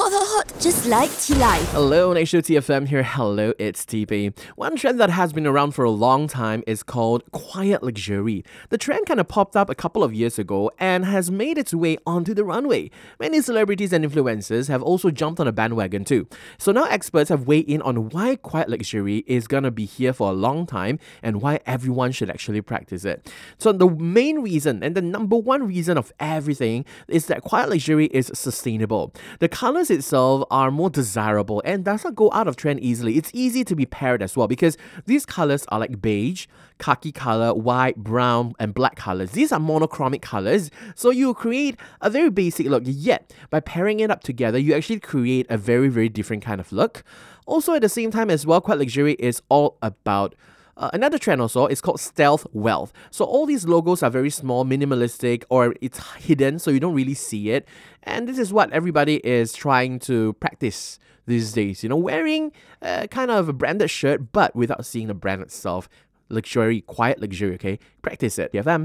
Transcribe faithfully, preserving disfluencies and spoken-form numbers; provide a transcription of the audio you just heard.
Hot, hot, hot, just like Tea Life. Hello, Nation T F M here. Hello, it's T P. One trend that has been around for a long time is called quiet luxury. The trend kind of popped up a couple of years ago and has made its way onto the runway. Many celebrities and influencers have also jumped on a bandwagon too. So now experts have weighed in on why quiet luxury is gonna be here for a long time and why everyone should actually practice it. So the main reason and the number one reason of everything is that quiet luxury is sustainable. The colors itself are more desirable and does not go out of trend easily. It's easy to be paired as well because these colors are like beige, khaki color, white, brown, and black colors. These are monochromatic colors, so you create a very basic look, yet by pairing it up together, you actually create a very, very different kind of look. Also, at the same time as well, quiet luxury is all about Uh, another trend also is called stealth wealth. So all these logos are very small, minimalistic, or it's hidden so you don't really see it. And this is what everybody is trying to practice these days. You know, wearing uh, kind of a branded shirt, but without seeing the brand itself. Luxury, quiet luxury, okay? Practice it. T F M.